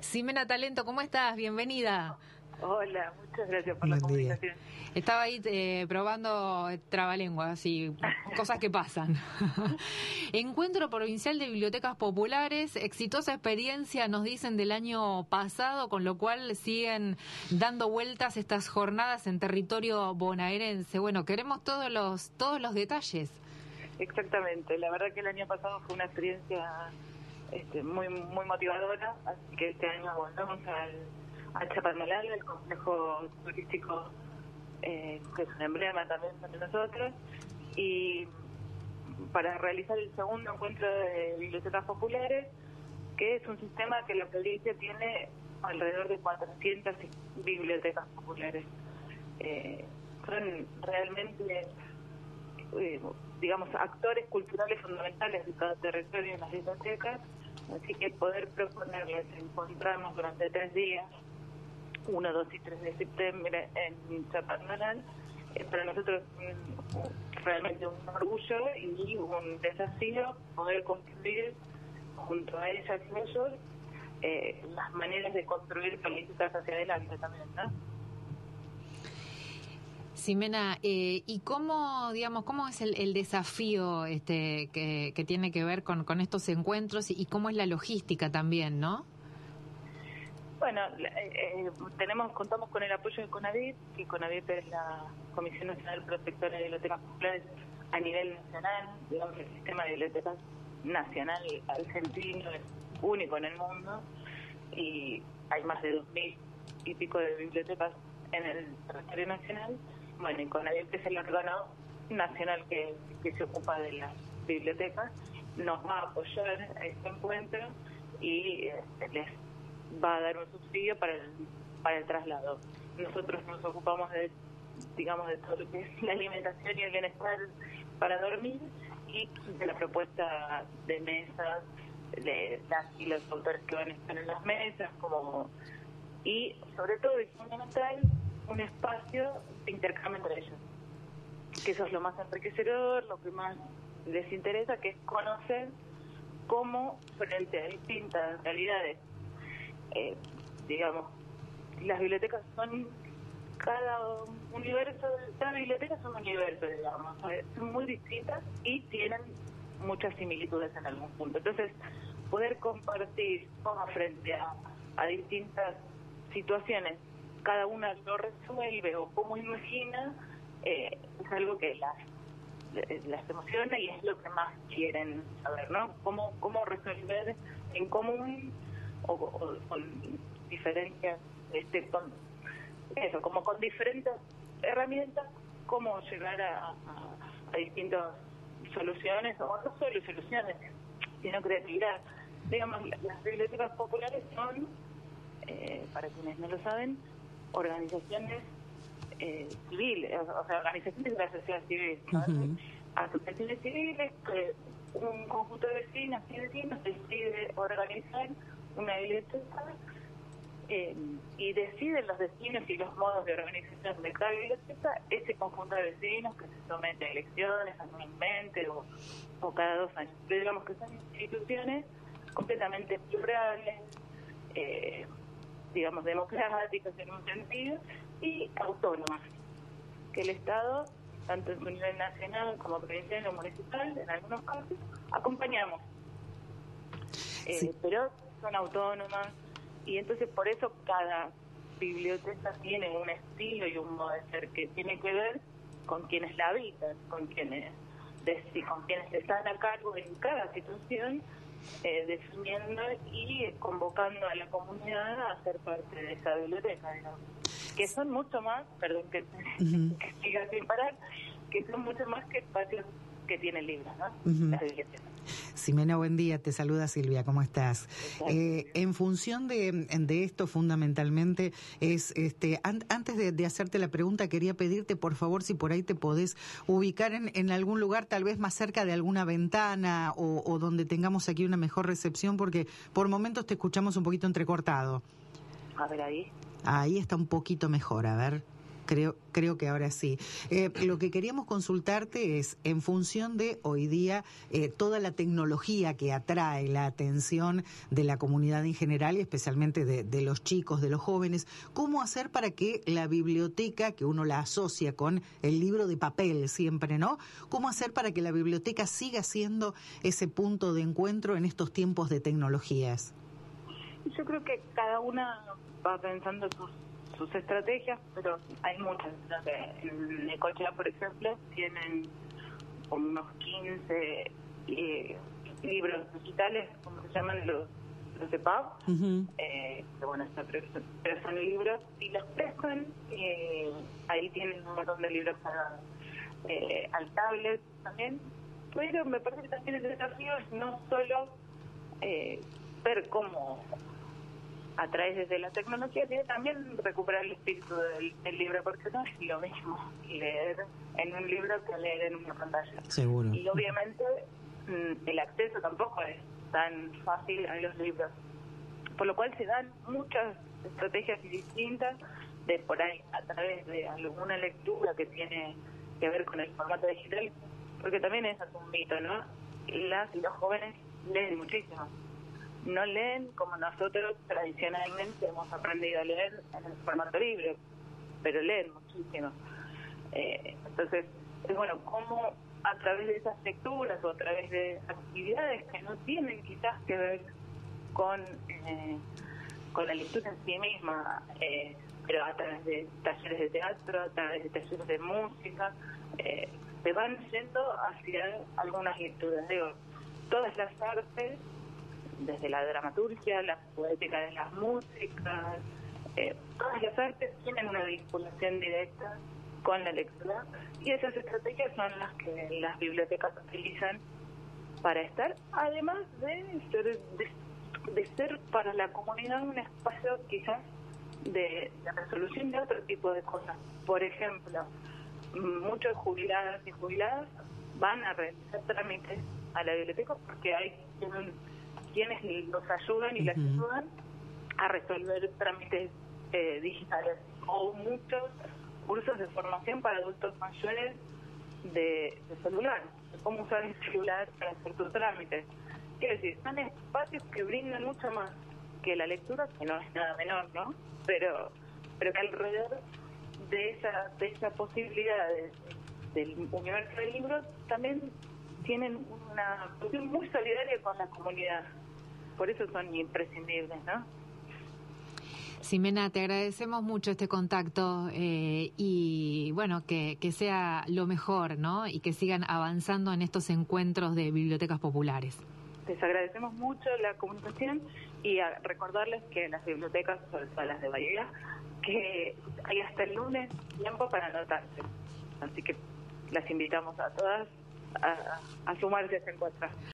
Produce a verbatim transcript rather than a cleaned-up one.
Ximena Talento, ¿cómo estás? Bienvenida. Hola, muchas gracias por Buen la comunicación. Día. Estaba ahí eh, probando trabalenguas y cosas que pasan. Encuentro Provincial de Bibliotecas Populares, exitosa experiencia, nos dicen, del año pasado, con lo cual siguen dando vueltas estas jornadas en territorio bonaerense. Bueno, queremos todos los todos los detalles. Exactamente, la verdad que el año pasado fue una experiencia este, muy muy motivadora, así que este año volvemos al a Chapadmalal, el complejo turístico eh, que es un emblema también para nosotros, y para realizar el segundo encuentro de bibliotecas populares, que es un sistema que la provincia tiene alrededor de cuatrocientas bibliotecas populares. Eh, son realmente, eh, digamos, actores culturales fundamentales de cada territorio en las bibliotecas, así que poder proponerles encontrarnos durante tres días, uno, dos y tres de septiembre en Chapadmalal, es para nosotros un, realmente un orgullo y un desafío poder construir junto a ellas y ellos eh, las maneras de construir políticas hacia adelante también, ¿no? Ximena, eh, ¿y cómo, digamos, cómo es el, el desafío este que, que tiene que ver con, con estos encuentros y, y cómo es la logística también, ¿no? Bueno, eh, tenemos contamos con el apoyo de CONADIP, que CONADIP es la Comisión Nacional Protectora de Bibliotecas Populares a nivel nacional. Digamos, el sistema de bibliotecas nacional argentino es único en el mundo y hay más de dos mil y pico de bibliotecas en el territorio nacional. Bueno, y CONADIP, es el órgano nacional que, que se ocupa de las bibliotecas, nos va a apoyar a este encuentro y eh, les va a dar un subsidio para el, para el traslado. Nosotros nos ocupamos de, digamos, de todo lo que es la alimentación y el bienestar para dormir y de la propuesta de mesas, de las y los autores que van a estar en las mesas, como y sobre todo es fundamental un espacio de intercambio entre ellos, que eso es lo más enriquecedor, lo que más les interesa, que es conocer cómo frente a distintas realidades, Eh, digamos, las bibliotecas son cada universo, cada biblioteca es un universo, digamos, son muy distintas y tienen muchas similitudes en algún punto. Entonces, poder compartir cómo frente a, a distintas situaciones cada una lo resuelve o cómo imagina, eh, es algo que las las emociona y es lo que más quieren saber, ¿no? Cómo, cómo resolver en común o, o con diferencias, este, con eso, como con diferentes herramientas, cómo llegar a, a, a distintas soluciones, o no solo soluciones, sino creatividad. Digamos, las bibliotecas populares son, eh, para quienes no lo saben, organizaciones eh, civiles, o sea, organizaciones de la sociedad civil, ¿no? Uh-huh. Asociaciones civiles, que un conjunto de vecinas y vecinos decide organizar una biblioteca eh, y deciden los destinos y los modos de organización de cada biblioteca ese conjunto de vecinos, que se somete a elecciones anualmente o, o cada dos años. Pero digamos que son instituciones completamente plurales, eh, digamos democráticas en un sentido y autónomas, que el Estado, tanto en su nivel nacional como provincial o municipal, en algunos casos, acompañamos. Eh, sí. Pero son autónomas y entonces por eso cada biblioteca tiene un estilo y un modo de ser que tiene que ver con quienes la habitan, con quienes con quienes están a cargo en cada situación, eh, definiendo y convocando a la comunidad a ser parte de esa biblioteca, digamos. Que son mucho más, perdón que, uh-huh. que siga sin parar, que son mucho más que espacios que tienen libros, ¿no? Uh-huh. Las bibliotecas. Ximena, buen día, te saluda Silvia, ¿cómo estás? Eh, en función de, de esto, fundamentalmente, es este an, antes de, de hacerte la pregunta, quería pedirte, por favor, si por ahí te podés ubicar en, en algún lugar, tal vez más cerca de alguna ventana o, o donde tengamos aquí una mejor recepción, porque por momentos te escuchamos un poquito entrecortado. A ver, ahí. Ahí está un poquito mejor, a ver. Creo, creo que ahora sí. Eh, lo que queríamos consultarte es, en función de hoy día, eh, toda la tecnología que atrae la atención de la comunidad en general y especialmente de, de los chicos, de los jóvenes, ¿cómo hacer para que la biblioteca, que uno la asocia con el libro de papel siempre, ¿no? ¿Cómo hacer para que la biblioteca siga siendo ese punto de encuentro en estos tiempos de tecnologías? Yo creo que cada una va pensando sus sus estrategias, pero hay muchas. No sé, en Necochea, por ejemplo, tienen como unos quince eh, libros digitales, como se llaman los, los E P U B, uh-huh. eh, que bueno, está, pero, pero son libros y los prestan, eh, ahí tienen un montón de libros para, eh, al tablet también, pero me parece que también el desafío es no solo eh, ver cómo a través desde la tecnología, tiene también recuperar el espíritu del, del libro, porque no es lo mismo leer en un libro que leer en una pantalla. Seguro. Y obviamente el acceso tampoco es tan fácil a los libros, por lo cual se dan muchas estrategias distintas de por ahí, a través de alguna lectura que tiene que ver con el formato digital, porque también eso es un mito, ¿no? Las y los jóvenes leen muchísimo. No leen como nosotros tradicionalmente hemos aprendido a leer en el formato libro, pero leen muchísimo. Eh, entonces, es bueno, cómo a través de esas lecturas o a través de actividades que no tienen quizás que ver con, eh, con la lectura en sí misma, eh, pero a través de talleres de teatro, a través de talleres de música, eh, se van yendo hacia algunas lecturas. Digo, todas las artes, desde la dramaturgia, la poética de las músicas, eh, todas las artes tienen una vinculación directa con la lectura y esas estrategias son las que las bibliotecas utilizan para estar, además de ser, de, de ser para la comunidad un espacio quizás de, de resolución de otro tipo de cosas. Por ejemplo, muchos jubiladas y jubiladas van a realizar trámites a la biblioteca porque hay un quienes los ayudan y uh-huh. las ayudan a resolver trámites eh, digitales o muchos cursos de formación para adultos mayores de, de celular, de cómo usar el celular para hacer tus trámites. Quiero decir, son espacios que brindan mucho más que la lectura, que no es nada menor, ¿no? Pero pero que alrededor de esa de esa posibilidad de, del universo del libro también tienen una cuestión muy solidaria con la comunidad. Por eso son imprescindibles, ¿no? Ximena, te agradecemos mucho este contacto eh, y bueno, que, que sea lo mejor, ¿no? Y que sigan avanzando en estos encuentros de bibliotecas populares. Les agradecemos mucho la comunicación y a recordarles que las bibliotecas, sobre todo las de Bahía, que hay hasta el lunes tiempo para anotarse. Así que las invitamos a todas a, a sumarse a ese encuentro.